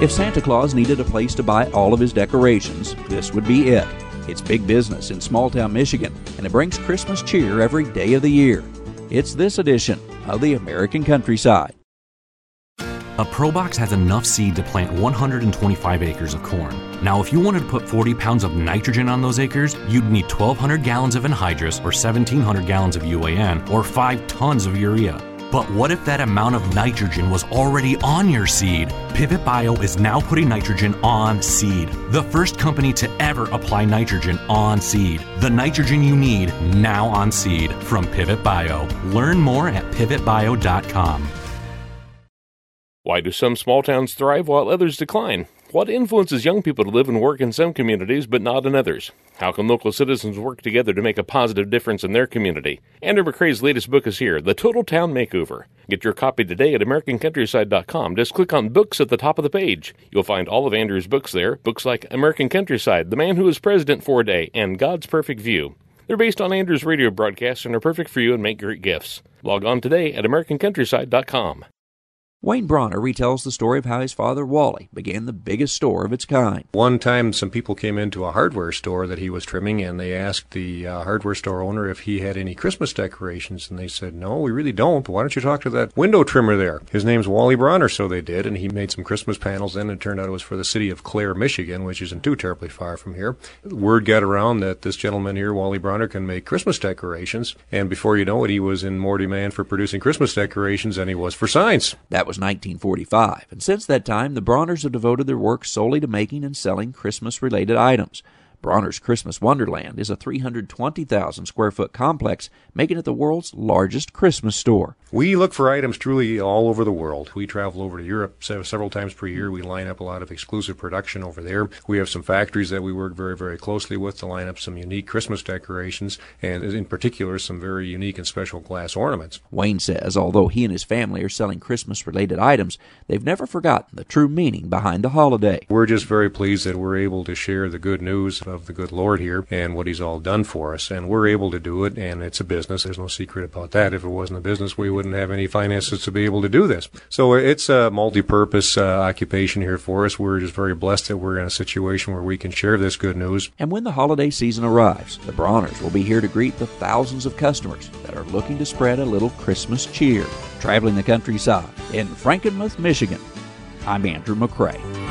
If Santa Claus needed a place to buy all of his decorations, this would be it. It's big business in small-town Michigan, and it brings Christmas cheer every day of the year. It's this edition of the American Countryside. A ProBox has enough seed to plant 125 acres of corn. Now, if you wanted to put 40 pounds of nitrogen on those acres, you'd need 1,200 gallons of anhydrous, or 1,700 gallons of UAN, or 5 tons of urea. But what if that amount of nitrogen was already on your seed? Pivot Bio is now putting nitrogen on seed. The first company to ever apply nitrogen on seed. The nitrogen you need now on seed from Pivot Bio. Learn more at pivotbio.com. Why do some small towns thrive while others decline? What influences young people to live and work in some communities but not in others? How can local citizens work together to make a positive difference in their community? Andrew McCrae's latest book is here, The Total Town Makeover. Get your copy today at AmericanCountryside.com. Just click on Books at the top of the page. You'll find all of Andrew's books there, books like American Countryside, The Man Who Was President for a Day, and God's Perfect View. They're based on Andrew's radio broadcasts and are perfect for you and make great gifts. Log on today at AmericanCountryside.com. Wayne Bronner retells the story of how his father, Wally, began the biggest store of its kind. One time, some people came into a hardware store that he was trimming, and they asked the hardware store owner if he had any Christmas decorations, and they said, "No, we really don't. Why don't you talk to that window trimmer there? His name's Wally Bronner." So they did, and he made some Christmas panels then. It turned out it was for the city of Clare, Michigan, which isn't too terribly far from here. Word got around that this gentleman here, Wally Bronner, can make Christmas decorations, and before you know it, he was in more demand for producing Christmas decorations than he was for signs. That was 1945, and since that time, the Bronners have devoted their work solely to making and selling Christmas-related items. Bronner's Christmas Wonderland is a 320,000 square foot complex, making it the world's largest Christmas store. We look for items truly all over the world. We travel over to Europe several times per year. We line up a lot of exclusive production over there. We have some factories that we work very, very closely with to line up some unique Christmas decorations, and in particular, some very unique and special glass ornaments. Wayne says although he and his family are selling Christmas-related items, they've never forgotten the true meaning behind the holiday. We're just very pleased that we're able to share the good news of the good Lord here and what He's all done for us, and we're able to do it, and it's a business. There's no secret about that. If it wasn't a business, we wouldn't have any finances to be able to do this. So it's a multi-purpose occupation here for us. We're just very blessed that we're in a situation where we can share this good news. And when the holiday season arrives, the Bronners will be here to greet the thousands of customers that are looking to spread a little Christmas cheer. Traveling the countryside in Frankenmuth, Michigan, I'm Andrew McCrae.